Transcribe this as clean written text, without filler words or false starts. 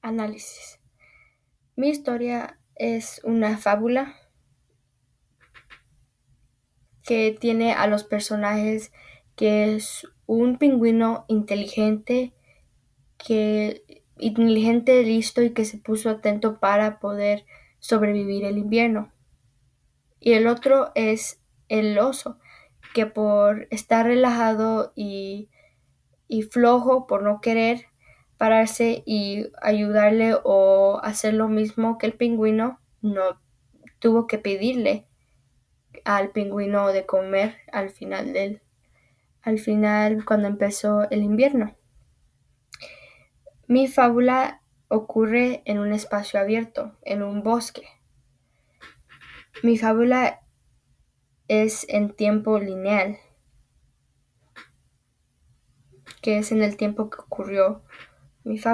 Análisis. Mi historia es una fábula que tiene a los personajes que es un pingüino inteligente, listo y que se puso atento para poder sobrevivir el invierno. Y el otro es el oso, que por estar relajado y flojo, por no querer pararse y ayudarle o hacer lo mismo que el pingüino, no tuvo que pedirle al pingüino de comer al final cuando empezó el invierno. Mi fábula ocurre en un espacio abierto, en un bosque. Mi fábula es en tiempo lineal, que es en el tiempo que ocurrió mi fábula.